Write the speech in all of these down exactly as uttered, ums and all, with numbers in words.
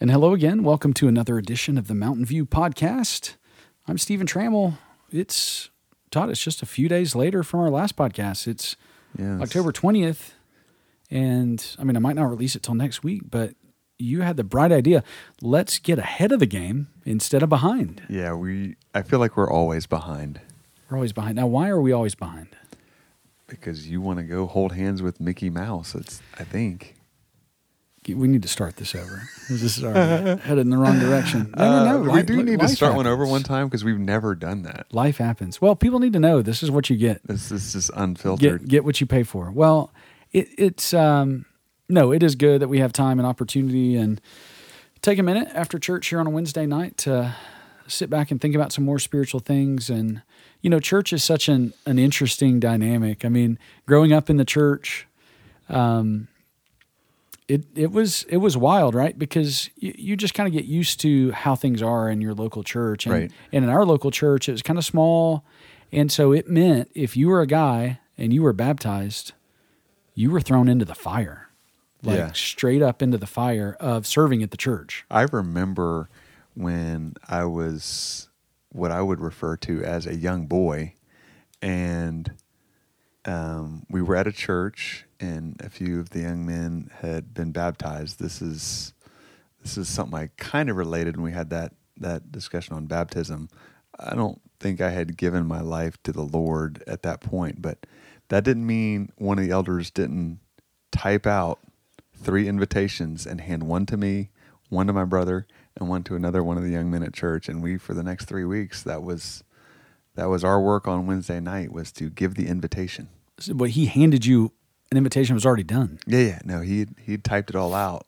And hello again. Welcome to another edition of the Mountain View Podcast. I'm Stephen Trammell. It's, Todd, it's just a few days later from our last podcast. It's yes. October twentieth. And, I mean, I might not release it till next week, but you had the bright idea. Let's get ahead of the game instead of behind. Yeah, we. I feel like we're always behind. We're always behind. Now, why are we always behind? Because you want to go hold hands with Mickey Mouse, it's, I think. We need to start this over. This is already headed in the wrong direction. No, no, no. Uh, we life, do need to start happens. one over one time because we've never done that. Life happens. Well, people need to know this is what you get. This, this is unfiltered. Get, get what you pay for. Well, it, it's, um, no, it is good that we have time and opportunity and take a minute after church here on a Wednesday night to sit back and think about some more spiritual things. And, you know, church is such an, an interesting dynamic. I mean, growing up in the church, um, It it was it was wild, right? Because you, you just kind of get used to how things are in your local church. And, right. and in our local church, it was kind of small. And so it meant if you were a guy and you were baptized, you were thrown into the fire. Like yeah. straight up into the fire of serving at the church. I remember when I was what I would refer to as a young boy, and um, we were at a church, and a few of the young men had been baptized. This is this is something I kind of related when we had that that discussion on baptism. I don't think I had given my life to the Lord at that point, but that didn't mean one of the elders didn't type out three invitations and hand one to me, one to my brother, and one to another one of the young men at church. And we, for the next three weeks, that was that was our work on Wednesday night, was to give the invitation. So, but he handed you an invitation that was already done. Yeah, yeah. No, he he typed it all out.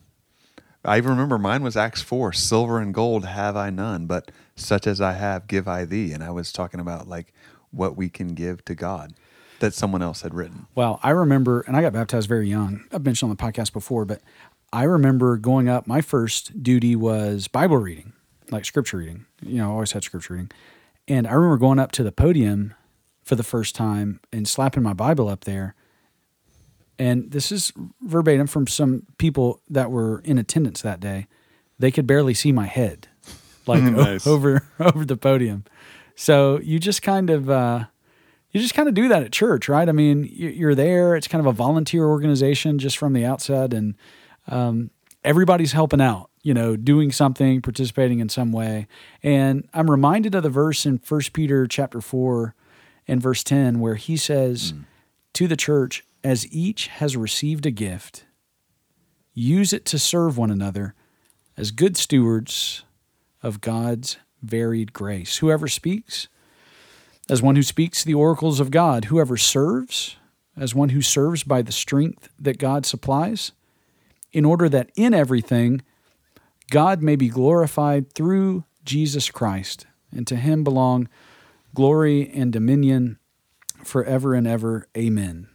I even remember mine was Acts four, silver and gold have I none, but such as I have give I thee. And I was talking about like what we can give to God that someone else had written. Well, I remember, and I got baptized very young. I've mentioned on the podcast before, but I remember going up, my first duty was Bible reading, like scripture reading. You know, I always had scripture reading. And I remember going up to the podium for the first time and slapping my Bible up there. And this is verbatim from some people that were in attendance that day. They could barely see my head, like nice. over over the podium. So you just kind of uh, you just kind of do that at church, right? I mean, you're there. It's kind of a volunteer organization just from the outset, and um, everybody's helping out. You know, doing something, participating in some way. And I'm reminded of the verse in First Peter chapter four and verse ten, where he says mm. to the church, as each has received a gift, use it to serve one another as good stewards of God's varied grace. Whoever speaks, as one who speaks the oracles of God. Whoever serves, as one who serves by the strength that God supplies, in order that in everything God may be glorified through Jesus Christ, and to him belong glory and dominion forever and ever. Amen.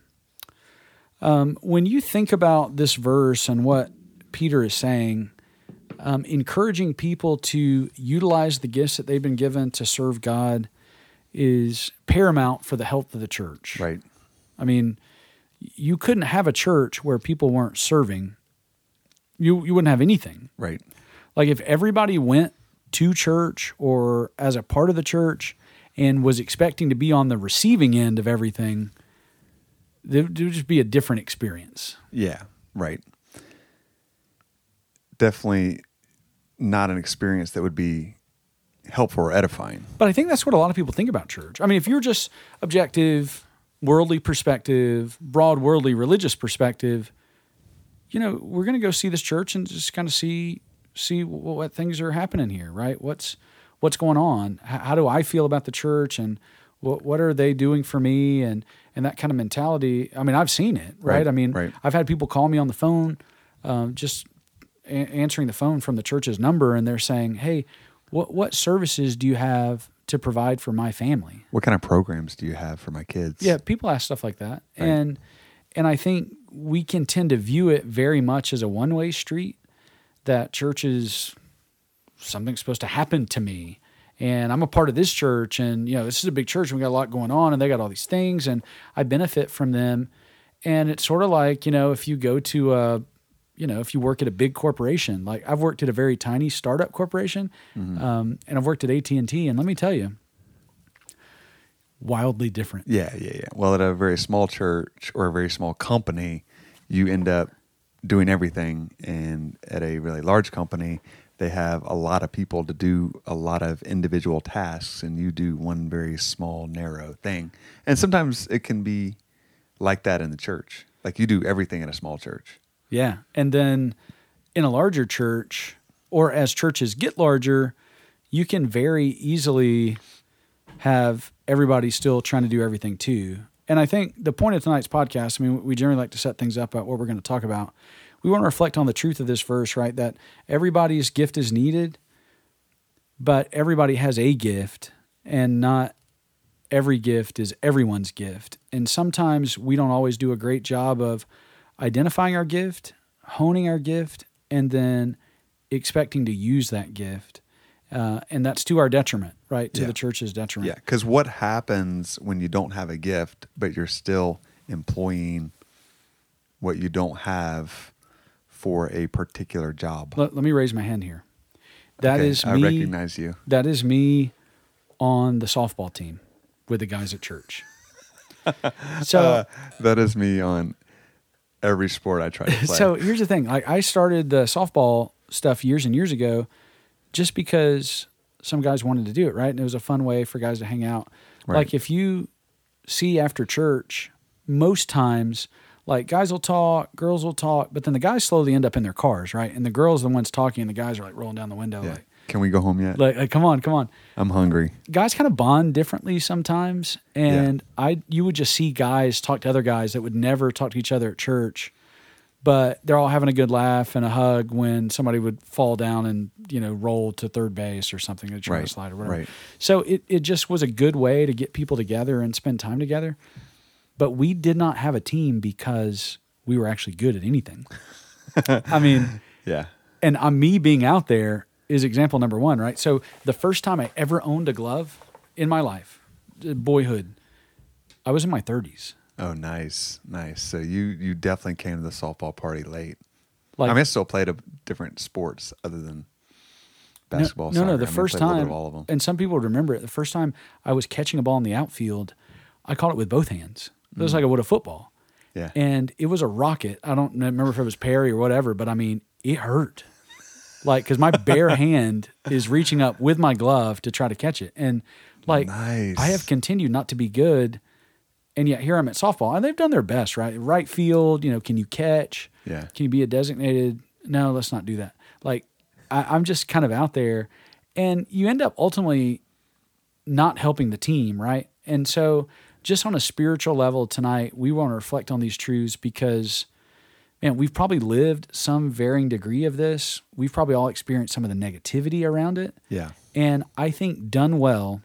Um, when you think about this verse and what Peter is saying, um, encouraging people to utilize the gifts that they've been given to serve God is paramount for the health of the church. Right. I mean, you couldn't have a church where people weren't serving. You you wouldn't have anything. Right. Like if everybody went to church or as a part of the church and was expecting to be on the receiving end of everything, it would just be a different experience. Yeah, right. Definitely not an experience that would be helpful or edifying. But I think that's what a lot of people think about church. I mean, if you're just objective, worldly perspective, broad worldly religious perspective, you know, we're going to go see this church and just kind of see see what, what things are happening here, right? What's what's going on? How, how do I feel about the church, and what what are they doing for me, and and that kind of mentality. I mean, I've seen it, right? right I mean, right. I've had people call me on the phone, um, just a- answering the phone from the church's number, and they're saying, "Hey, what what services do you have to provide for my family? What kind of programs do you have for my kids?" Yeah, people ask stuff like that, right. and and I think we can tend to view it very much as a one-way street. That church is something's supposed to happen to me, and I'm a part of this church, and you know this is a big church, and we got a lot going on, and they got all these things, and I benefit from them. And it's sort of like, you know, if you go to a you know, if you work at a big corporation, like I've worked at a very tiny startup corporation, Mm-hmm. um, and I've worked at A T and T, and let me tell you, wildly different. Yeah, yeah, yeah. Well, at a very small church or a very small company, you end up doing everything. And at a really large company, they have a lot of people to do a lot of individual tasks, and you do one very small, narrow thing. And sometimes it can be like that in the church. Like you do everything in a small church. Yeah. And then in a larger church, or as churches get larger, you can very easily have everybody still trying to do everything too. And I think the point of tonight's podcast, I mean, we generally like to set things up about what we're going to talk about. We want to reflect on the truth of this verse, right? That everybody's gift is needed, but everybody has a gift, and not every gift is everyone's gift. And sometimes we don't always do a great job of identifying our gift, honing our gift, and then expecting to use that gift. Uh, and that's to our detriment, right? To Yeah. the church's detriment. Yeah, because what happens when you don't have a gift, but you're still employing what you don't have for a particular job? Let, let me raise my hand here. That Okay, is I me. recognize you. That is me on the softball team with the guys at church. So, Uh, that is me on every sport I try to play. so here's the thing. Like I started the softball stuff years and years ago, just because some guys wanted to do it, right? And it was a fun way for guys to hang out. Right. Like if you see after church, most times, like guys will talk, girls will talk, but then the guys slowly end up in their cars, right? And the girls are the ones talking, and the guys are like rolling down the window, Yeah. like, Can we go home yet? like, like, come on, come on. I'm hungry. Guys kind of bond differently sometimes, and I you would just see guys talk to other guys that would never talk to each other at church, but they're all having a good laugh and a hug when somebody would fall down and, you know, roll to third base or something, a try Right, slide or whatever. right. So it, it just was a good way to get people together and spend time together. But we did not have a team because we were actually good at anything. I mean, Yeah. and uh, me being out there is example number one, right? So the first time I ever owned a glove in my life, uh, boyhood, I was in my thirties. Oh, nice, nice. So you you definitely came to the softball party late. Like, I mean, I still played a, different sports other than basketball. No, no, soccer. no. I The mean, I first played a little bit time, of all of them. and some people would remember it. The first time I was catching a ball in the outfield, I caught it with both hands. It was like I would a football, Yeah. and it was a rocket. I don't remember if it was Perry or whatever, but I mean, it hurt. Like, because my bare hand is reaching up with my glove to try to catch it, and like Nice. I have continued not to be good, and yet here I'm at softball, and they've done their best, right? Right field, you know, can you catch? Yeah. Can you be a designated? No, let's not do that. Like, I, I'm just kind of out there, and you end up ultimately not helping the team, right? And so, just on a spiritual level tonight, we want to reflect on these truths because, man, we've probably lived some varying degree of this. We've probably all experienced some of the negativity around it. Yeah. And I think done well,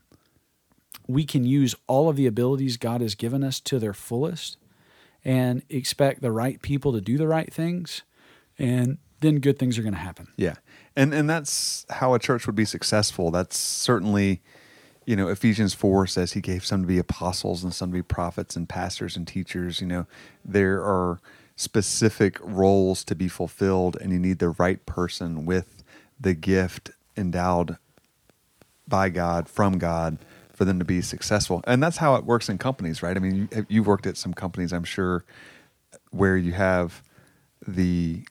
we can use all of the abilities God has given us to their fullest and expect the right people to do the right things, and then good things are going to happen. Yeah. And and that's how a church would be successful. That's certainly, you know, Ephesians four says he gave some to be apostles and some to be prophets and pastors and teachers. You know, there are specific roles to be fulfilled, and you need the right person with the gift endowed by God, from God, for them to be successful. And that's how it works in companies, right? I mean, you, you've worked at some companies, I'm sure, where you have the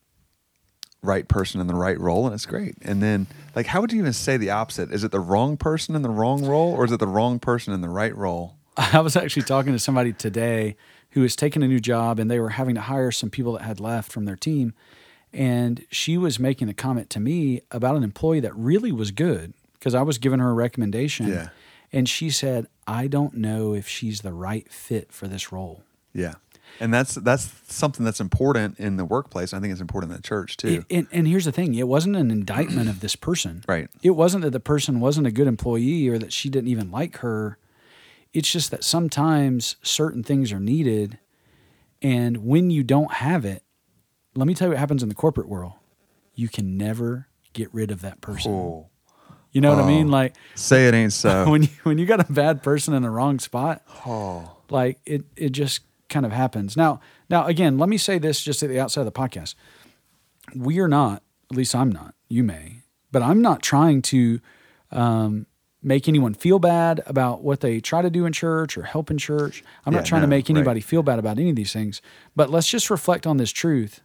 right person in the right role, and it's great. And then, like, how would you even say the opposite? Is it the wrong person in the wrong role, or is it the wrong person in the right role? I was actually talking to somebody today who was taking a new job, and they were having to hire some people that had left from their team. And she was making a comment to me about an employee that really was good because I was giving her a recommendation. Yeah. And she said, I don't know if she's the right fit for this role. Yeah. And that's that's something that's important in the workplace. I think it's important in the church too. It, and, and here's the thing. It wasn't an indictment of this person. Right. It wasn't that the person wasn't a good employee or that she didn't even like her. It's just that sometimes certain things are needed. And when you don't have it, let me tell you what happens in the corporate world. You can never get rid of that person. Oh. You know what Oh. I mean? Like Say it ain't so. when you, when you got a bad person in the wrong spot, Oh. like it, it just kind of happens. Now, now again, let me say this just at the outset of the podcast. we are not, at least I'm not, you may, but I'm not trying to um, make anyone feel bad about what they try to do in church or help in church. I'm Yeah, not trying no, to make anybody right. feel bad about any of these things, but let's just reflect on this truth.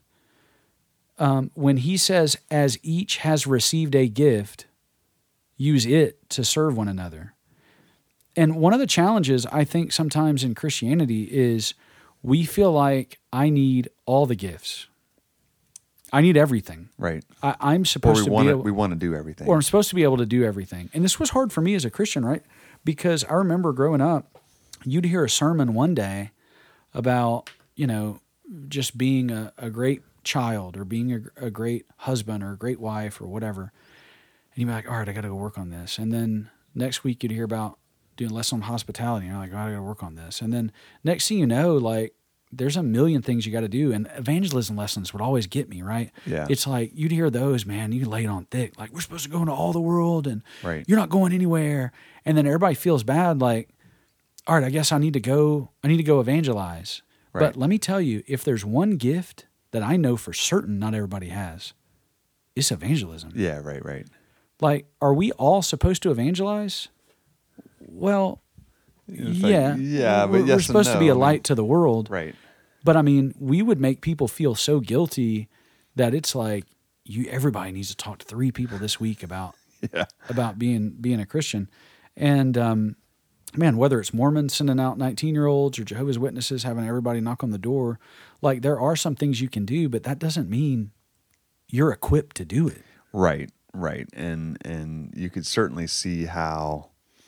Um, when he says, as each has received a gift, use it to serve one another. And one of the challenges I think sometimes in Christianity is we feel like I need all the gifts. I need everything. Right. I, I'm Or supposed we to want be to able, we want to do everything. or I'm supposed to be able to do everything. And this was hard for me as a Christian, right? Because I remember growing up, you'd hear a sermon one day about, you know, just being a, a great child or being a, a great husband or a great wife or whatever. And you'd be like, all right, I got to go work on this. And then next week you'd hear about doing lesson on hospitality. And you're like, oh, I got to work on this. And then next thing you know, like, there's a million things you got to do. And evangelism lessons would always get me, right? Yeah. It's like, you'd hear those, man, you lay it on thick. Like, we're supposed to go into all the world and Right. you're not going anywhere. And then everybody feels bad. Like, all right, I guess I need to go, I need to go evangelize. Right. But let me tell you, if there's one gift that I know for certain not everybody has, it's evangelism. Yeah, right, right. Like, are we all supposed to evangelize? Well, It's like, yeah. yeah, but we're, yes we're and supposed to no. be a I mean, light to the world. Right. But I mean, we would make people feel so guilty that it's like you everybody needs to talk to three people this week about Yeah. about being being a Christian. And um, man, whether it's Mormons sending out nineteen-year-olds or Jehovah's Witnesses having everybody knock on the door, like there are some things you can do, but that doesn't mean you're equipped to do it. Right, right. And and you could certainly see how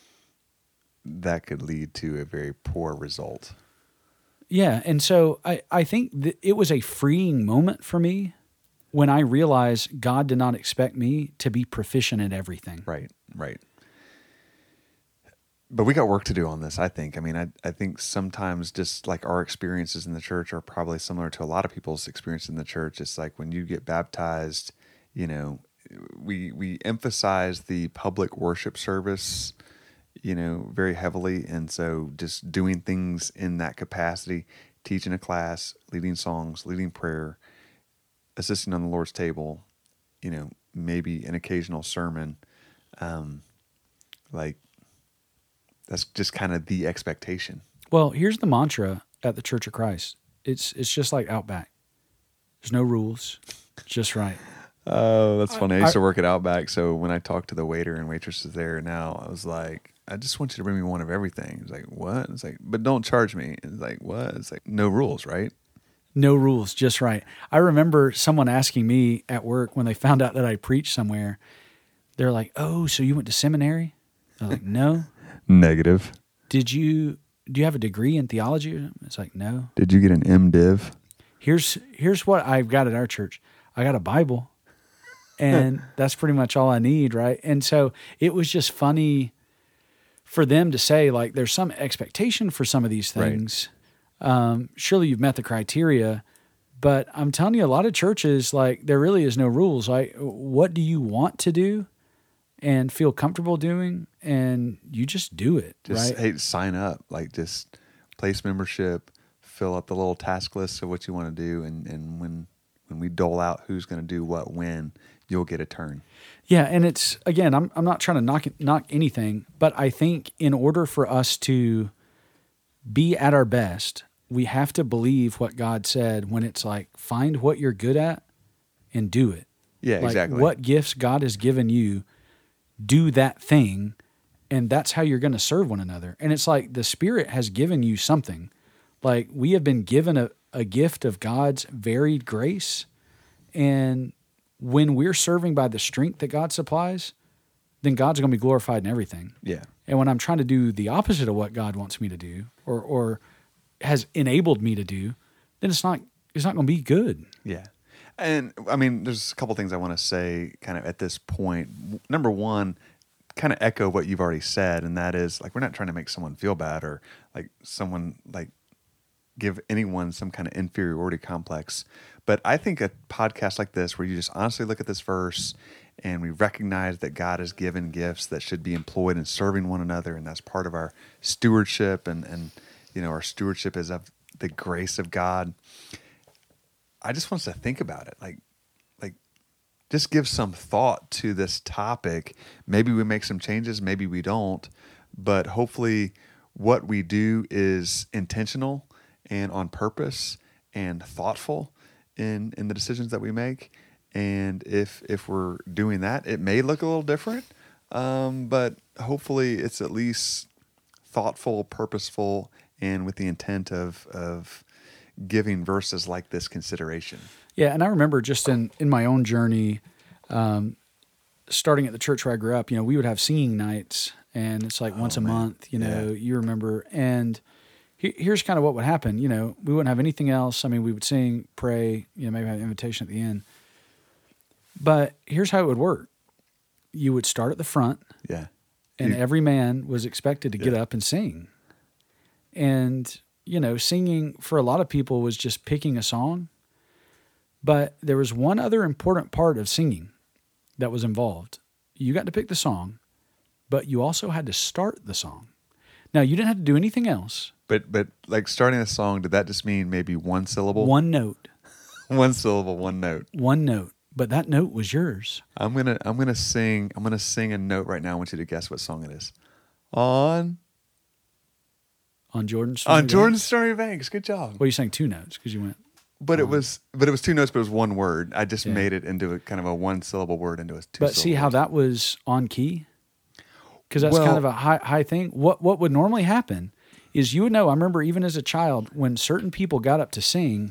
that could lead to a very poor result. Yeah, and so I, I think that it was a freeing moment for me when I realized God did not expect me to be proficient at everything. Right, right. But we got work to do on this, I think. I mean, I, I think sometimes just like our experiences in the church are probably similar to a lot of people's experience in the church. It's like when you get baptized, you know, we we emphasize the public worship service, you know, very heavily. And so just doing things in that capacity, teaching a class, leading songs, leading prayer, assisting on the Lord's table, you know, maybe an occasional sermon, um, like that's just kind of the expectation. Well, here's the mantra at the Church of Christ. It's it's just like Outback. There's no rules, just right. Oh, that's funny. I I- used to work at Outback, so when I talk to the waiter and waitresses there now, I was like, I just want you to bring me one of everything. It's like, what? It's like, but don't charge me. It's like, what? It's like, no rules, right? No rules, just right. I remember someone asking me at work when they found out that I preached somewhere, they're like, oh, so you went to seminary? I was like, no. Negative. Did you, do you have a degree in theology? It's like, no. Did you get an MDiv? Here's, here's what I've got at our church. I got a Bible and that's pretty much all I need. Right. And so it was just funny for them to say, like, there's some expectation for some of these things. Right. Um, surely you've met the criteria, but I'm telling you, a lot of churches, like, there really is no rules. Like, what do you want to do and feel comfortable doing? And you just do it. Just, right. hey, sign up. Like, just place membership, fill up the little task list of what you want to do. And, and when, when we dole out who's going to do what, when, you'll get a turn. Yeah, and it's, again, I'm I'm not trying to knock knock anything, but I think in order for us to be at our best, we have to believe what God said when it's like, find what you're good at and do it. Yeah, like, exactly. What gifts God has given you, do that thing, and that's how you're going to serve one another. And it's like the Spirit has given you something. Like, we have been given a, a gift of God's varied grace, and when we're serving by the strength that God supplies, then God's going to be glorified in everything. Yeah. And when I'm trying to do the opposite of what God wants me to do, or or has enabled me to do, then it's not it's not going to be good. Yeah. And I mean, there's a couple things I want to say kind of at this point. Number one, kind of echo what you've already said, and that is, like, we're not trying to make someone feel bad or like someone like give anyone some kind of inferiority complex. But I think a podcast like this, where you just honestly look at this verse and we recognize that God has given gifts that should be employed in serving one another, and that's part of our stewardship, and, and you know, our stewardship is of the grace of God. I just want us to think about it. Like, like just give some thought to this topic. Maybe we make some changes, maybe we don't, but hopefully what we do is intentional and on purpose and thoughtful in, in the decisions that we make. And if if we're doing that, it may look a little different, um, but hopefully it's at least thoughtful, purposeful, and with the intent of of giving verses like this consideration. Yeah, and I remember just in, in my own journey, um, starting at the church where I grew up, you know, we would have singing nights, and it's like oh, once a man. month, you know, yeah. you remember. And he, here's kind of what would happen. You know, we wouldn't have anything else. I mean, we would sing, pray, you know, maybe have an invitation at the end. But here's how it would work. You would start at the front, yeah, and you, every man was expected to yeah. get up and sing. And, you know, singing for a lot of people was just picking a song. But there was one other important part of singing that was involved. You got to pick the song, but you also had to start the song. Now, you didn't have to do anything else. But, but like starting a song, did that just mean maybe one syllable? One note. One syllable, one note. One note. But that note was yours. I'm gonna I'm gonna sing I'm gonna sing a note right now. I want you to guess what song it is. On On Jordan's Story On Banks? Jordan's Story Banks. Good job. Well, you sang two notes because you went. But um, it was but it was two notes, but it was one word. I just Yeah. made it into a kind of a one syllable word into a two. But see how that was on key? Because that's Well- kind of a high high thing. What what would normally happen is you would know. I remember even as a child when certain people got up to sing.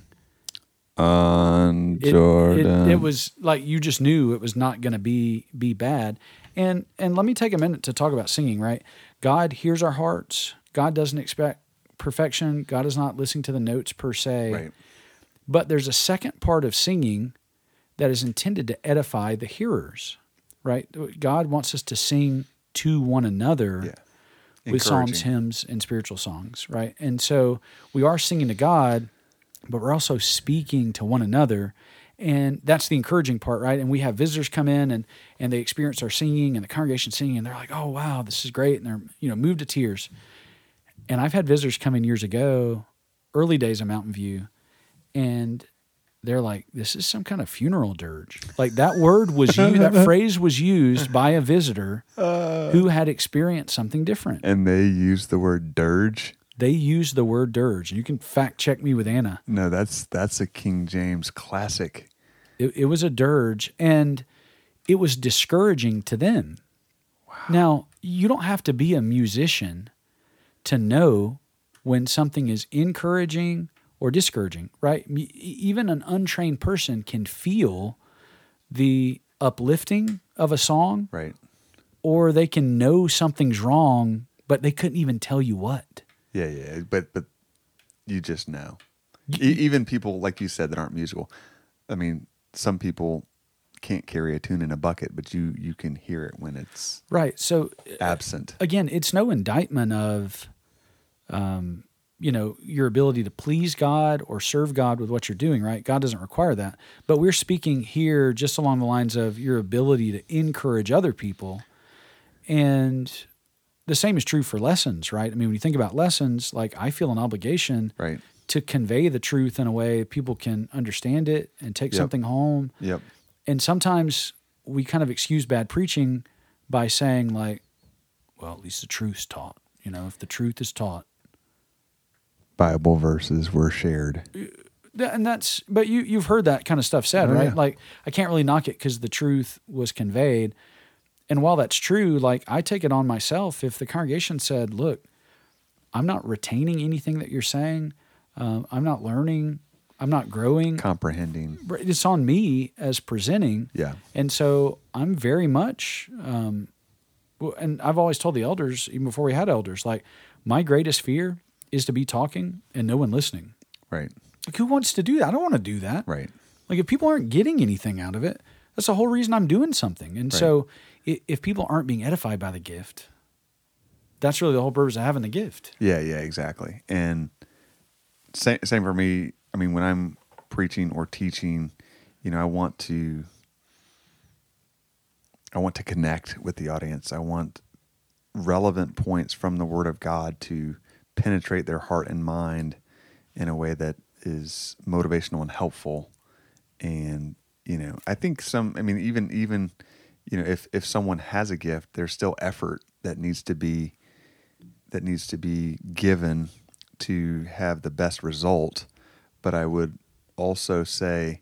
On It, Jordan. it, it was like you just knew it was not going to be be bad. And and let me take a minute to talk about singing, right? God hears our hearts. God doesn't expect perfection. God is not listening to the notes per se. Right. But there's a second part of singing that is intended to edify the hearers, right? God wants us to sing to one another Yeah. with psalms, Encouraging. hymns, and spiritual songs, right? And so we are singing to God, but we're also speaking to one another. And that's the encouraging part, right? And we have visitors come in and, and they experience our singing and the congregation singing, and they're like, oh, wow, this is great. And they're, you know, moved to tears. And I've had visitors come in years ago, early days of Mountain View, and they're like, this is some kind of funeral dirge. Like that word was used, that phrase was used by a visitor Uh, who had experienced something different. and they use the word dirge. They used the word dirge. You can fact check me with Anna. No, that's that's a King James classic. It, it was a dirge, and it was discouraging to them. Wow. Now, you don't have to be a musician to know when something is encouraging or discouraging, right? E- Even an untrained person can feel the uplifting of a song, Right. or they can know something's wrong, but they couldn't even tell you what. Yeah, yeah. But but you just know. E- even people like you said that aren't musical. I mean, some people can't carry a tune in a bucket, but you you can hear it when it's Right. So absent. again, it's no indictment of, um, you know, your ability to please God or serve God with what you're doing, right? God doesn't require that. But we're speaking here just along the lines of your ability to encourage other people. And the same is true for lessons, right? I mean, when you think about lessons, like I feel an obligation Right. to convey the truth in a way people can understand it and take Yep. something home. Yep. And sometimes we kind of excuse bad preaching by saying like, well, at least the truth's taught. You know, if the truth is taught. Bible verses were shared. Th- And that's, but you, you've heard that kind of stuff said, Oh, right? yeah. Like, I can't really knock it because the truth was conveyed. And while that's true, like, I take it on myself. If the congregation said, look, I'm not retaining anything that you're saying, um, I'm not learning, I'm not growing, Comprehending. it's on me as presenting. Yeah. And so I'm very much, um, well, and I've always told the elders, even before we had elders, like, my greatest fear is to be talking and no one listening. Right. Like, who wants to do that? I don't want to do that. Right. Like, if people aren't getting anything out of it, that's the whole reason I'm doing something. And Right. so i- if people aren't being edified by the gift, that's really the whole purpose of having the gift. Yeah, yeah, exactly. And same, same for me. I mean, when I'm preaching or teaching, you know, I want to, I want to connect with the audience. I want relevant points from the Word of God to penetrate their heart and mind in a way that is motivational and helpful. And you know, I think some, I mean, even, even, you know, if, if someone has a gift, there's still effort that needs to be, that needs to be given to have the best result. But I would also say,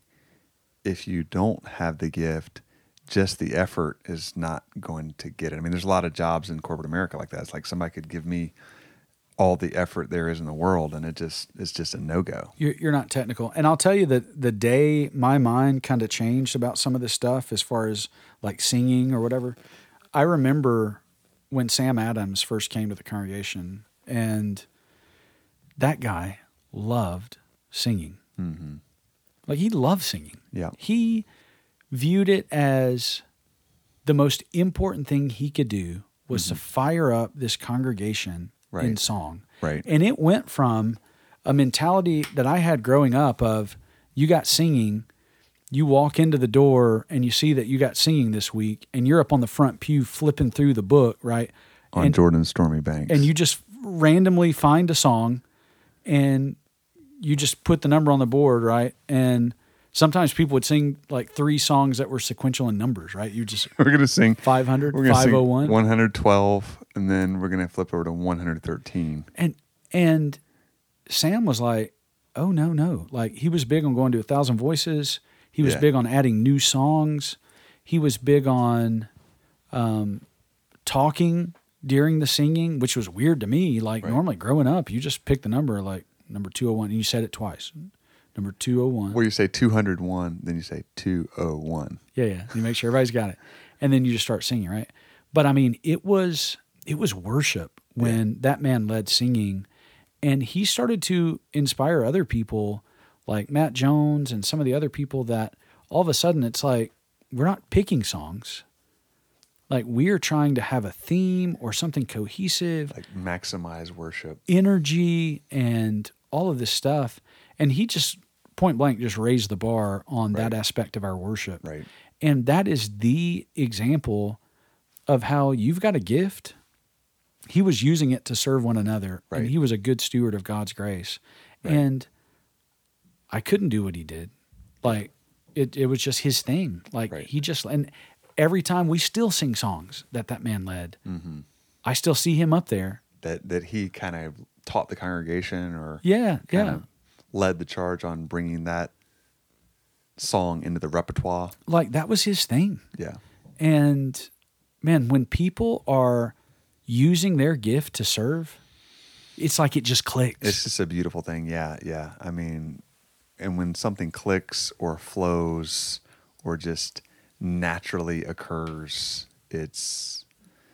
if you don't have the gift, just the effort is not going to get it. I mean, there's a lot of jobs in corporate America like that. It's like somebody could give me all the effort there is in the world, and it just it's just a no-go. You're, you're not technical. And I'll tell you that the day my mind kind of changed about some of this stuff as far as like singing or whatever, I remember when Sam Adams first came to the congregation, and that guy loved singing. Mm-hmm. Like he loved singing. Yeah. He viewed it as the most important thing he could do was mm-hmm. to fire up this congregation right. in song. Right. And it went from a mentality that I had growing up of you got singing, you walk into the door and you see that you got singing this week, and you're up on the front pew flipping through the book, right? On and, Jordan's Stormy Banks. And you just randomly find a song and you just put the number on the board, right? And sometimes people would sing like three songs that were sequential in numbers, right? You just we're gonna sing five hundred, we're gonna five oh one, sing one hundred twelve, and then we're gonna flip over to one hundred thirteen. And and Sam was like, "Oh no, no!" Like he was big on going to a thousand voices. He was yeah. big on adding new songs. He was big on um, talking during the singing, which was weird to me. Like right. normally growing up, you just pick the number like number two oh one, and you said it twice. Number two oh one. Where you say two hundred one, then you say two oh one. Yeah, yeah. You make sure everybody's got it. And then you just start singing, right? But I mean, it was it was worship when yeah. that man led singing. And he started to inspire other people like Matt Jones and some of the other people that all of a sudden it's like, we're not picking songs. Like we're trying to have a theme or something cohesive. Like maximize worship. Energy and all of this stuff. And he just point blank just raised the bar on right. that aspect of our worship. Right. And that is the example of how you've got a gift. He was using it to serve one another. Right. And he was a good steward of God's grace. Right. And I couldn't do what he did. Like it, it was just his thing. Like right. he just, and every time we still sing songs that that man led, mm-hmm. I still see him up there. That, that he kind of taught the congregation or yeah, yeah. led the charge on bringing that song into the repertoire. Like that was his thing. Yeah. And man, when people are using their gift to serve, it's like it just clicks. It's just a beautiful thing. Yeah. Yeah. I mean, and when something clicks or flows or just naturally occurs, it's,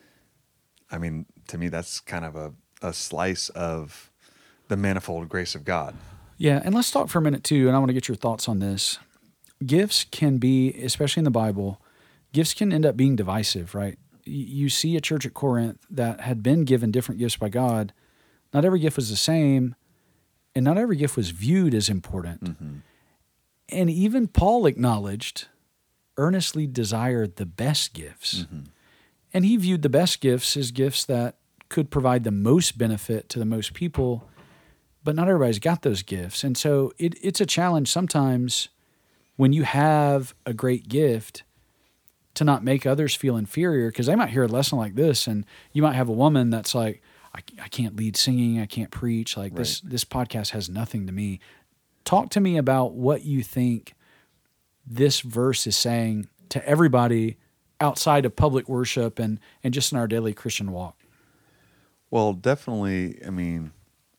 I mean, to me, that's kind of a, a slice of the manifold grace of God. Yeah, and let's talk for a minute too, and I want to get your thoughts on this. Gifts can be, especially in the Bible, gifts can end up being divisive, right? You see a church at Corinth that had been given different gifts by God. Not every gift was the same, and not every gift was viewed as important. Mm-hmm. And even Paul acknowledged, earnestly desired the best gifts. Mm-hmm. And he viewed the best gifts as gifts that could provide the most benefit to the most people, but not everybody's got those gifts. And so it, it's a challenge sometimes when you have a great gift to not make others feel inferior, because they might hear a lesson like this, and you might have a woman that's like, I, I can't lead singing, I can't preach, like right. this this podcast has nothing to me. Talk to me about what you think this verse is saying to everybody outside of public worship and, and just in our daily Christian walk. Well, definitely, I mean,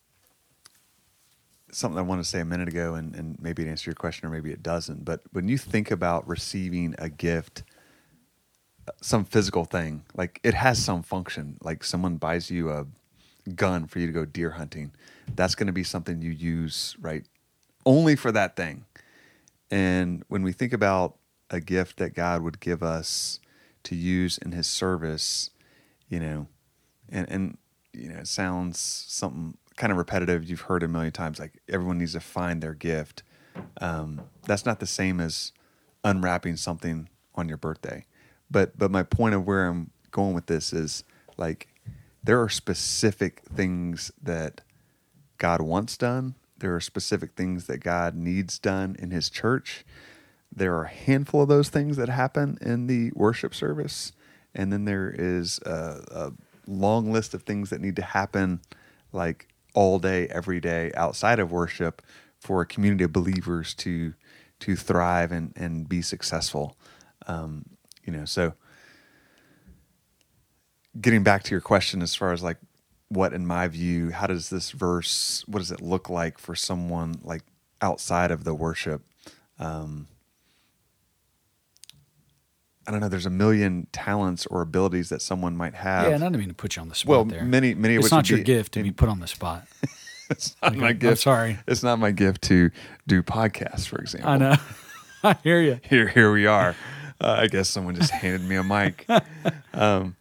something I wanted to say a minute ago, and, and maybe it answers your question or maybe it doesn't, but when you think about receiving a gift, some physical thing, like it has some function, like someone buys you a gun for you to go deer hunting, that's going to be something you use, right, only for that thing. And when we think about a gift that God would give us to use in his service, you know, and, and you know, it sounds something kind of repetitive. You've heard a million times, like everyone needs to find their gift. Um, that's not the same as unwrapping something on your birthday. But but my point of where I'm going with this is, like, there are specific things that God wants done. There are specific things that God needs done in his church. there are a handful of those things that happen in the worship service, and then there is a, a long list of things that need to happen, like all day, every day, outside of worship, for a community of believers to to thrive and and be successful. Um, you know, so getting back to your question, as far as like, what, in my view, how does this verse, what does it look like for someone like outside of the worship? Um, I don't know. There's a million talents or abilities that someone might have. Yeah, and I didn't mean to put you on the spot well, there. many, many of it's which not would your be- gift to be put on the spot. It's not Like, my I'm- gift. I'm sorry. It's not my gift to do podcasts, for example. I know. I hear you. Here, here we are. Uh, I guess someone just handed me a mic. Um,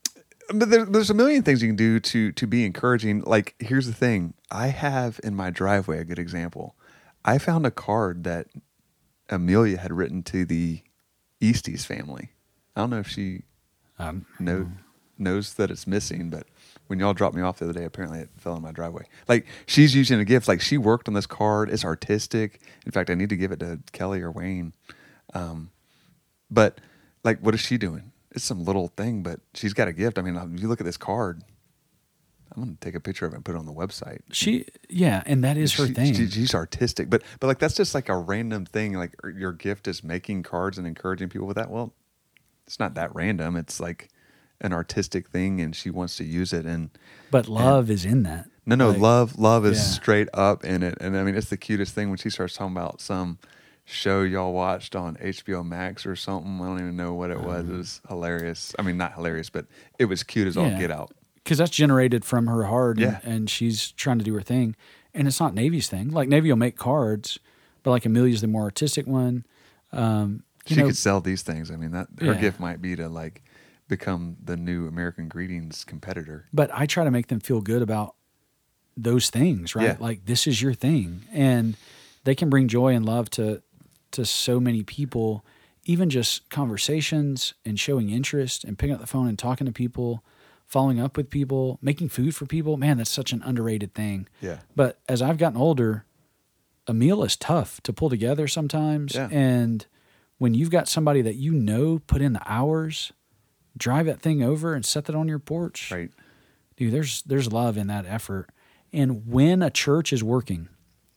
but there, there's a million things you can do to to be encouraging. Like, here's the thing: I have in my driveway a good example. I found a card that Amelia had written to the Easties family. I don't know if she Um, know, knows that it's missing, but when y'all dropped me off the other day, apparently it fell in my driveway. Like, she's using a gift. Like, she worked on this card. It's artistic. In fact, I need to give it to Kelly or Wayne. Um, but like, what is she doing? It's some little thing, but she's got a gift. I mean, if you look at this card, I'm going to take a picture of it and put it on the website. she, yeah, and that is her She- thing. she- she's artistic, but but like, that's just like a random thing. Like, your gift is making cards and encouraging people with that. Well, it's not that random. It's like an artistic thing, and she wants to use it. And but love is in that. no, no, Like, love, love is yeah. straight up in it. And I mean, it's the cutest thing when she starts talking about some show y'all watched on H B O Max or something. I don't even know what it was. It was hilarious. I mean, not hilarious, but it was cute as all Yeah. get out. Because that's generated from her heart, and, Yeah. and she's trying to do her thing. And it's not Navy's thing. Like, Navy will make cards, but like Amelia's the more artistic one. Um, you She know, could sell these things. I mean, that her Yeah. gift might be to like become the new American Greetings competitor. but I try to make them feel good about those things, right? Yeah. Like, this is your thing, and they can bring joy and love to to so many people. Even just conversations and showing interest and picking up the phone and talking to people, following up with people, making food for people. Man, that's such an underrated thing. Yeah. But as I've gotten older, a meal is tough to pull together sometimes. Yeah. And when you've got somebody that you know put in the hours, drive that thing over and set that on your porch. Right. Dude, there's there's love in that effort. And when a church is working,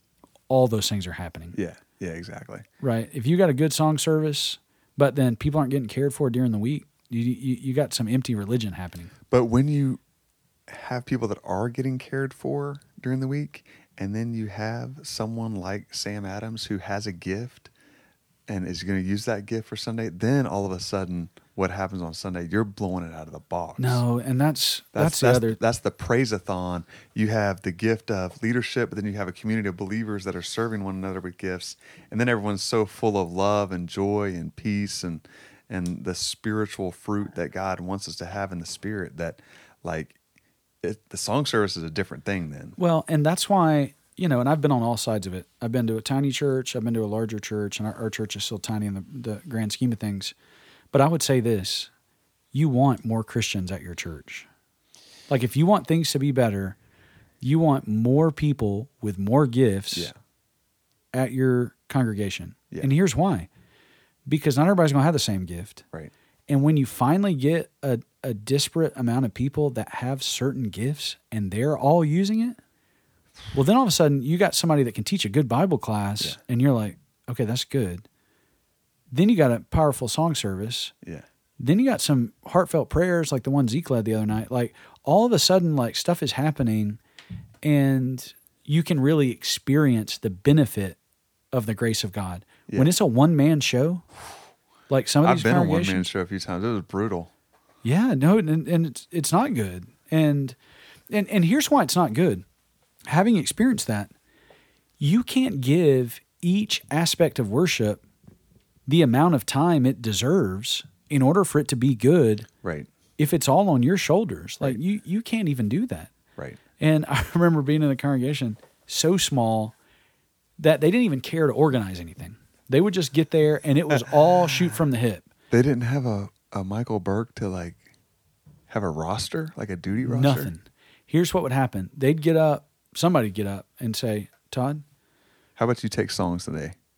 all those things are happening. Yeah. Yeah, exactly. Right. If you got a good song service, but then people aren't getting cared for during the week, you you, you got some empty religion happening. But when you have people that are getting cared for during the week, and then you have someone like Sam Adams who has a gift and is going to use that gift for Sunday, then all of a sudden, what happens on Sunday? You're blowing it out of the box. No, and that's That's that's, that's, the other. that's the praise-a-thon. You have the gift of leadership, but then you have a community of believers that are serving one another with gifts, and then everyone's so full of love and joy and peace and and the spiritual fruit that God wants us to have in the Spirit. That, like, it, the song service is a different thing. Then, Well, and that's why, you know, and I've been on all sides of it. I've been to a tiny church, I've been to a larger church, and our, our church is still tiny in the, the grand scheme of things. But I would say this: you want more Christians at your church. Like, if you want things to be better, you want more people with more gifts yeah, at your congregation. Yeah. And here's why. Because not everybody's going to have the same gift. right, And when you finally get a, a disparate amount of people that have certain gifts and they're all using it, well, then all of a sudden you got somebody that can teach a good Bible class, Yeah. and you're like, okay, that's good. Then you got a powerful song service. yeah, Then you got some heartfelt prayers like the one Zeke led the other night. Like, all of a sudden, like, stuff is happening, and you can really experience the benefit of the grace of God. Yeah. When it's a one-man show, like some of I've these been on one congregations, man show a few times. It was brutal. yeah, no, and, and it's it's not good. And and and here's why it's not good. Having experienced that, you can't give each aspect of worship the amount of time it deserves in order for it to be good Right, if it's all on your shoulders. Like, you you can't even do that. right, And I remember being in a congregation so small that they didn't even care to organize anything. They would just get there and it was all shoot from the hip. They didn't have a, a Michael Burke to like have a roster, like a duty roster. Nothing. Here's what would happen. They'd get up, somebody'd get up and say, Todd, How about you take songs today?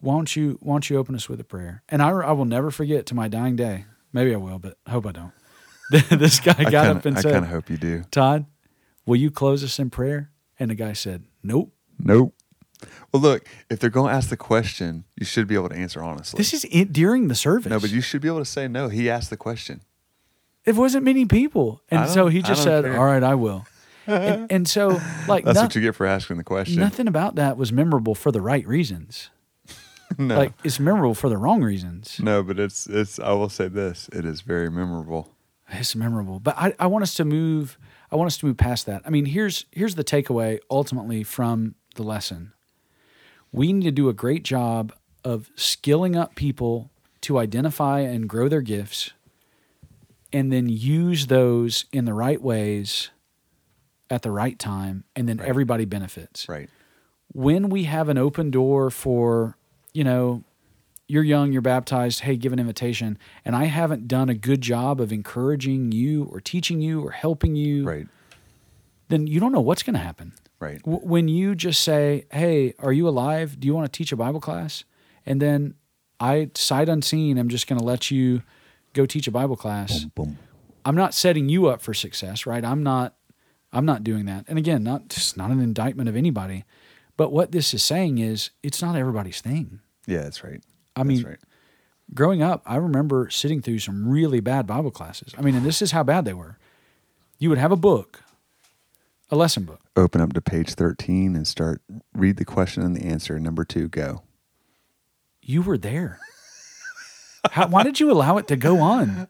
why don't you why don't you open us with a prayer? And I, I will never forget to my dying day. Maybe I will, but I hope I don't. This guy got kinda, up and I said, I kind of hope you do. Todd, will you close us in prayer? And the guy said, nope. Nope. Well, look, if they're going to ask the question, you should be able to answer honestly. This is it during the service. No, but you should be able to say no. He asked the question. It wasn't many people. I And don't- so he I just don't said, care. all right, I will. and, and so like That's no- what you get for asking the question. nothing about that was memorable for the right reasons. No, Like it's memorable for the wrong reasons. no, but it's it's. I will say this: it is very memorable. It's memorable. But I, I want us to move I want us to move past that. I mean, here's here's the takeaway ultimately from the lesson. We need to do a great job of skilling up people to identify and grow their gifts and then use those in the right ways at the right time, and then Right. everybody benefits. Right. When we have an open door for, you know, you're young, you're baptized, hey, give an invitation, and I haven't done a good job of encouraging you or teaching you or helping you, Right. then you don't know what's going to happen. Right. W- when you just say, hey, are you alive? Do you want to teach a Bible class? And then I, sight unseen, I'm just going to let you go teach a Bible class. Boom, boom. I'm not setting you up for success, right? I'm not I'm not doing that. And again, not just not an indictment of anybody, but what this is saying is it's not everybody's thing. Yeah, that's right. I That's mean, right. growing up, I remember sitting through some really bad Bible classes. I mean, and this is how bad they were. You would have a book, a lesson book. Open up to page thirteen and start read the question and the answer. Number two, go. You were there. How, why did you allow it to go on?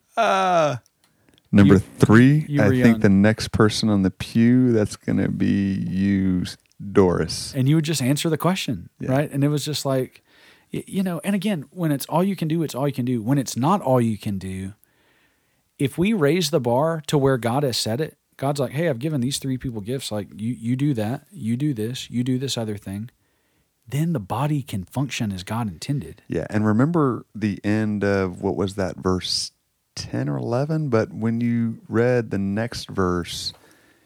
Number You- three, you I were think young. the next person on the pew, that's going to be you, Doris. And you would just answer the question, Yeah. right? And it was just like, y- you know, and again, when it's all you can do, it's all you can do. When it's not all you can do, if we raise the bar to where God has set it, God's like, hey, I've given these three people gifts. Like, you, you do that, you do this, you do this other thing. Then the body can function as God intended. Yeah, and remember the end of, what was that, verse ten or eleven? But when you read the next verse,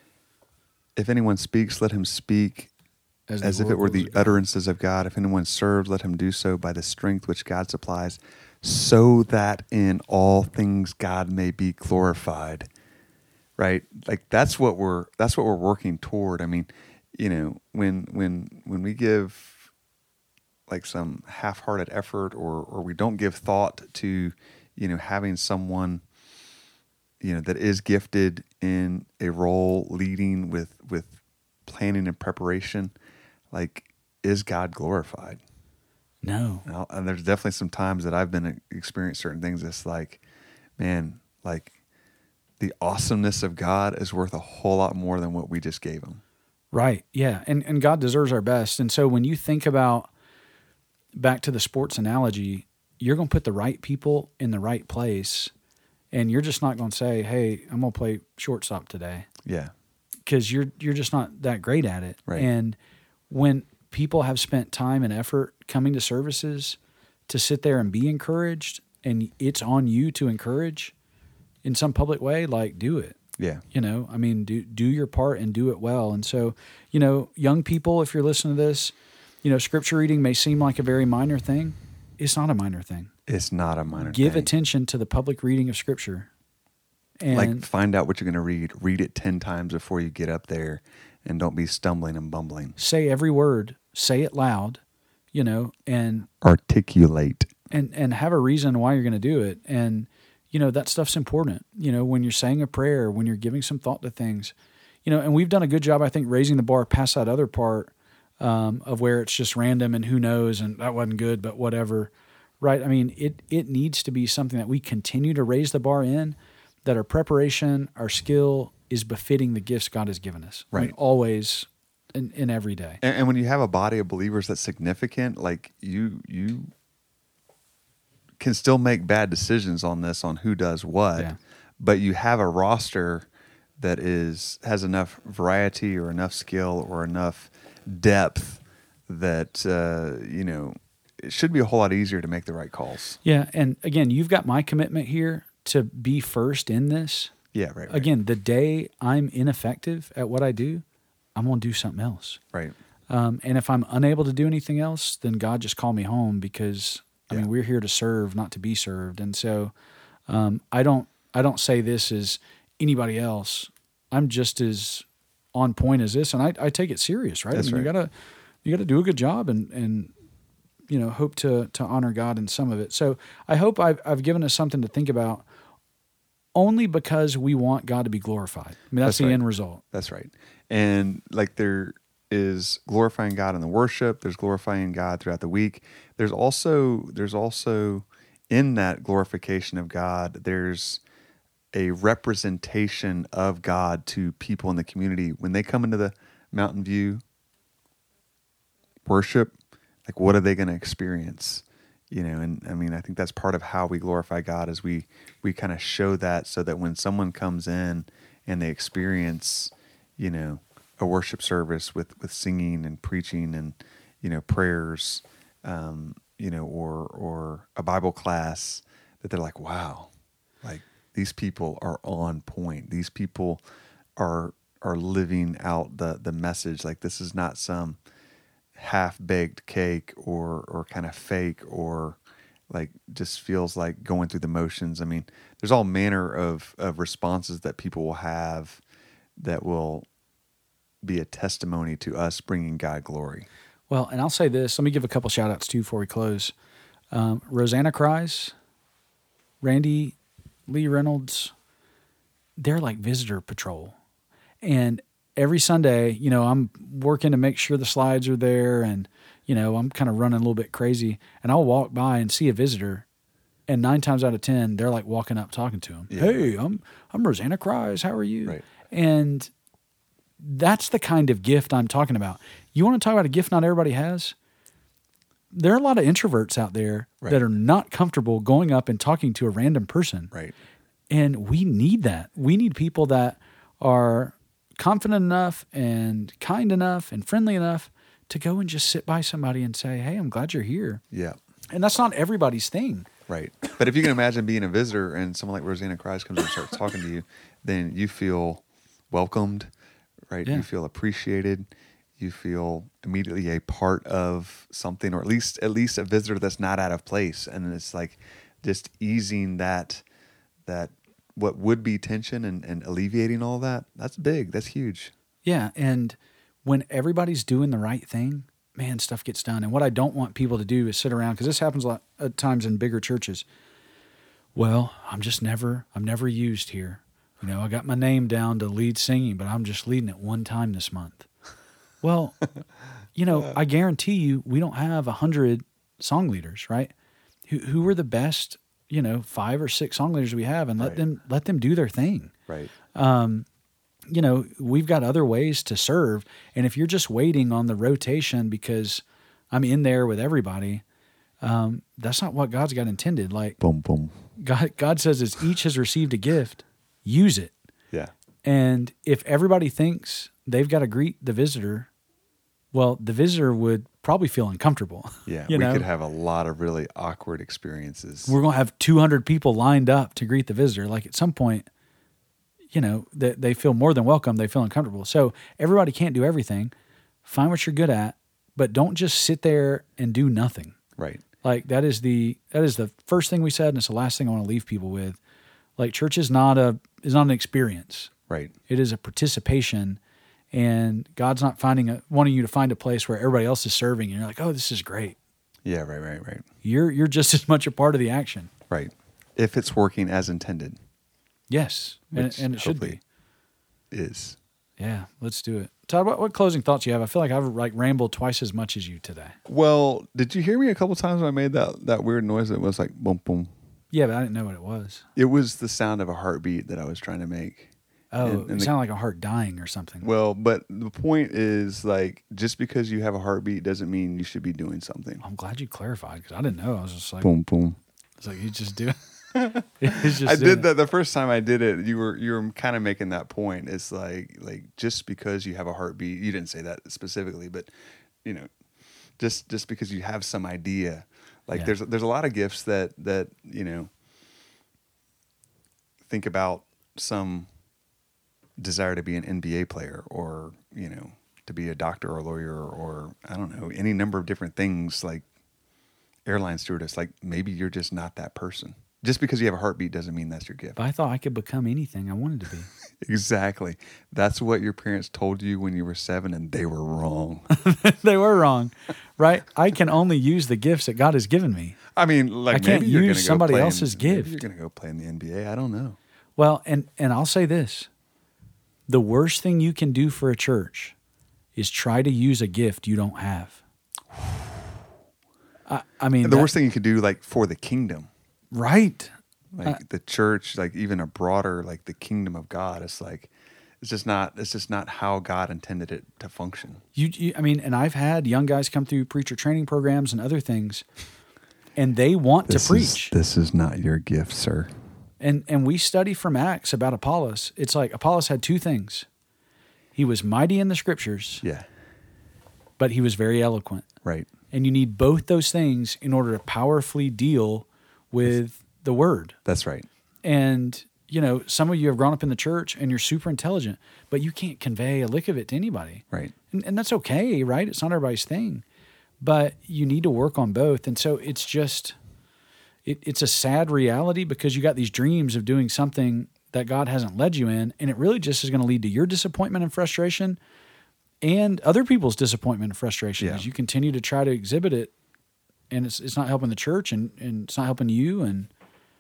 if anyone speaks, let him speak As, as the if it were oracles the of God. utterances of God. If anyone serves, let him do so by the strength which God supplies, so that in all things God may be glorified. Right? Like that's what we're that's what we're working toward. I mean, you know, when when when we give like some half-hearted effort, or or we don't give thought to, you know, having someone, you know, that is gifted in a role, leading with with planning and preparation, like, is God glorified? No. And, I'll- and there's definitely some times that I've been experienced certain things. It's like, man, like the awesomeness of God is worth a whole lot more than what we just gave him. Right. Yeah. And and God deserves our best. And so when you think about, back to the sports analogy, you're going to put the right people in the right place, and you're just not going to say, hey, I'm going to play shortstop today, Yeah. because you're you're just not that great at it. Right. And when people have spent time and effort coming to services to sit there and be encouraged, and it's on you to encourage in some public way, like, do it. Yeah. You know, I mean, do do your part and do it well. And so, you know, young people, if you're listening to this, you know, scripture reading may seem like a very minor thing. It's not a minor thing. It's not a minor Give thing. attention to the public reading of scripture. And Like, find out what you're going to read. Read it ten times before you get up there, and don't be stumbling and bumbling. say every word, say it loud, you know, and Articulate. and and have a reason why you're going to do it. And you know, that stuff's important. You know, when you're saying a prayer, when you're giving some thought to things, you know, and we've done a good job, I think, raising the bar past that other part um, of where it's just random and who knows, and that wasn't good, but whatever, right? I mean, it it needs to be something that we continue to raise the bar in, that our preparation, our skill is befitting the gifts God has given us. I mean, Right. always in, in every day. And, and when you have a body of believers that's significant, like you, you can still make bad decisions on this, on who does what, Yeah. but you have a roster that is has enough variety or enough skill or enough depth that uh, you know, it should be a whole lot easier to make the right calls. Yeah, and again, you've got my commitment here to be first in this. Yeah, right. right. Again, the day I'm ineffective at what I do, I'm going to do something else. right. Um, and if I'm unable to do anything else, then God just call me home because I Yeah. mean we're here to serve, not to be served. And so um, I don't I don't say this as anybody else. I'm just as on point as this, and I, I take it serious, right? That's I mean, right. you gotta you gotta do a good job and and you know hope to to honor God in some of it. So I hope I've I've given us something to think about. Only because we want God to be glorified. I mean, that's, That's the right. end result. That's right. And like there is glorifying God in the worship, there's glorifying God throughout the week. There's also there's also in that glorification of God, there's a representation of God to people in the community when they come into the Mountain View worship. Like, what are they going to experience? You know, and I mean, I think that's part of how we glorify God is we we kind of show that so that when someone comes in and they experience, you know, a worship service with, with singing and preaching and, you know, prayers, um, you know, or or a Bible class, that they're like, wow, like these people are on point. These people are are living out the the message. Like this is not some half-baked cake or or kind of fake or like just feels like going through the motions. I mean, there's all manner of, of responses that people will have that will be a testimony to us bringing God glory. Well, and I'll say this. Let me give a couple shout outs too before we close. Um, Rosanna Cries, Randy Lee Reynolds, they're like visitor patrol. And every Sunday, you know, I'm working to make sure the slides are there and, you know, I'm kind of running a little bit crazy and I'll walk by and see a visitor and nine times out of ten, they're like walking up talking to him. Yeah. Hey, I'm, I'm Rosanna Cries. How are you? Right. And that's the kind of gift I'm talking about. You want to talk about a gift not everybody has? There are a lot of introverts out there Right. that are not comfortable going up and talking to a random person. Right. And we need that. We need people that are confident enough and kind enough and friendly enough to go and just sit by somebody and say, hey, I'm glad you're here. Yeah. And that's not everybody's thing. Right. But if you can imagine being a visitor and someone like Rosanna Cries comes and starts talking to you, then you feel welcomed, right? Yeah. You feel appreciated. You feel immediately a part of something, or at least at least a visitor that's not out of place. And it's like just easing that that what would be tension and, and alleviating all that. That's big. That's huge. Yeah. And when everybody's doing the right thing, man, stuff gets done. And what I don't want people to do is sit around, because this happens a lot of times in bigger churches. Well, I'm just never, I'm never used here. You know, I got my name down to lead singing, but I'm just leading it one time this month. Well, you know, I guarantee you we don't have a hundred song leaders, right? Who who are the best, you know, five or six song leaders we have, and let Right. them let them do their thing. Right. You know, we've got other ways to serve. And if you're just waiting on the rotation because I'm in there with everybody, um, that's not what God's got intended. Like Boom, boom. God, God says, as each has received a gift, use it. Yeah. And if everybody thinks they've got to greet the visitor, well, the visitor would probably feel uncomfortable. Yeah. You we know? could have a lot of really awkward experiences. We're going to have two hundred people lined up to greet the visitor. Like at some point, you know, they, they feel more than welcome. They feel uncomfortable. So everybody can't do everything. Find what you're good at, but don't just sit there and do nothing. Right. Like that is the that is the first thing we said, and it's the last thing I want to leave people with. Like church is not a is not an experience. Right. It is a participation, and God's not finding a wanting you to find a place where everybody else is serving, and you're like, oh, this is great. Yeah. Right. Right. Right. You're you're just as much a part of the action. Right. If it's working as intended. Yes, and, Which and it should be. hopefully is. Yeah, let's do it. Todd, what, what closing thoughts you have? I feel like I've like rambled twice as much as you today. Well, did you hear me a couple times when I made that, that weird noise that was like boom, boom? Yeah, but I didn't know what it was. It was the sound of a heartbeat that I was trying to make. Oh, And- it and the- sounded like a heart dying or something. Well, but the point is like just because you have a heartbeat doesn't mean you should be doing something. I'm glad you clarified because I didn't know. I was just like, Boom, boom. it's like you just do it. It's just I doing did it. that the first time I did it. You were you were kind of making that point. It's like like just because you have a heartbeat, you didn't say that specifically, but you know, just just because you have some idea, like Yeah. there's there's a lot of gifts that that you know. Think about some desire to be an N B A player, or you know, to be a doctor or a lawyer or, or I don't know, any number of different things like airline stewardess. Like maybe you're just not that person. Just because you have a heartbeat doesn't mean that's your gift. But I thought I could become anything I wanted to be. Exactly. That's what your parents told you when you were seven, and they were wrong. They were wrong, right? I can only use the gifts that God has given me. I mean, like I can't maybe you're use gonna go somebody play else's in, gift. Maybe you're going to go play in the N B A. I don't know. Well, and, and I'll say this. The worst thing you can do for a church is try to use a gift you don't have. I, I mean, And the that- worst thing you could do, like for the kingdom, right? like Uh, the church, like even a broader, like the kingdom of God, it's like it's just not. It's just not how God intended it to function. You, you, I mean, and I've had young guys come through preacher training programs and other things, and they want This to preach. Is, this is not your gift, sir. And and we study from Acts about Apollos. It's like Apollos had two things. He was mighty in the scriptures, Yeah. but he was very eloquent. Right. And you need both those things in order to powerfully deal with the word. That's right. And, you know, some of you have grown up in the church and you're super intelligent, but you can't convey a lick of it to anybody. Right. And, and that's okay, right? It's not everybody's thing. But you need to work on both. And so it's just, it, it's a sad reality because you got these dreams of doing something that God hasn't led you in, and it really just is going to lead to your disappointment and frustration and other people's disappointment and frustration Yeah. as you continue to try to exhibit it, and it's it's not helping the church, and, and it's not helping you. And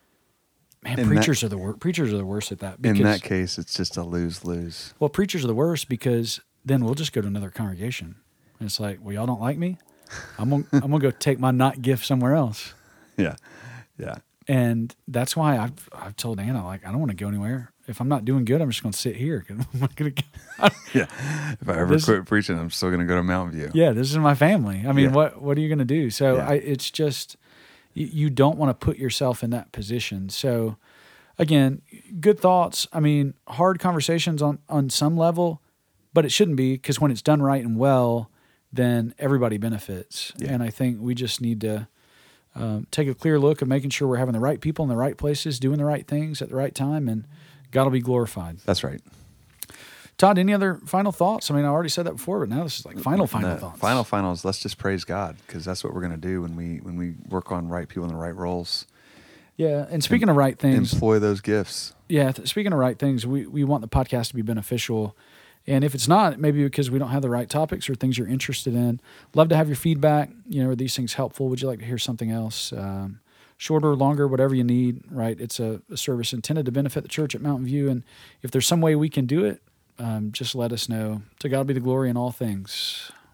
man, In preachers that- are the worst. Preachers are the worst at that. In Because, that case, it's just a lose lose. well, preachers are the worst because then we'll just go to another congregation, and it's like, well, y'all don't like me. I'm gonna I'm gonna go take my not gift somewhere else. Yeah. Yeah. And that's why I've I've told Anna, like, I don't want to go anywhere. If I'm not doing good, I'm just going to sit here. 'Cause I'm not gonna go. Yeah. If I ever This- quit preaching, I'm still going to go to Mountain View. Yeah, this is my family. I mean, Yeah. what what are you going to do? So Yeah. I, it's just you, you don't want to put yourself in that position. So again, good thoughts. I mean, hard conversations on on some level, but it shouldn't be, because when it's done right and well, then everybody benefits. Yeah. And I think we just need to um, take a clear look of making sure we're having the right people in the right places, doing the right things at the right time, and God will be glorified. That's right. Todd, any other final thoughts? I mean, I already said that before, but now this is like final, final No, thoughts. Final finals. Let's just praise God, because that's what we're going to do when we when we work on right people in the right roles. Yeah, and speaking of right things, Employ those gifts. yeah, th- speaking of right things, we, we want the podcast to be beneficial. And if it's not, maybe because we don't have the right topics or things you're interested in, love to have your feedback. You know, are these things helpful? Would you like to hear something else? Um, shorter, longer, whatever you need, right? It's a, a service intended to benefit the church at Mountain View. And if there's some way we can do it, um, just let us know. To God be the glory in all things.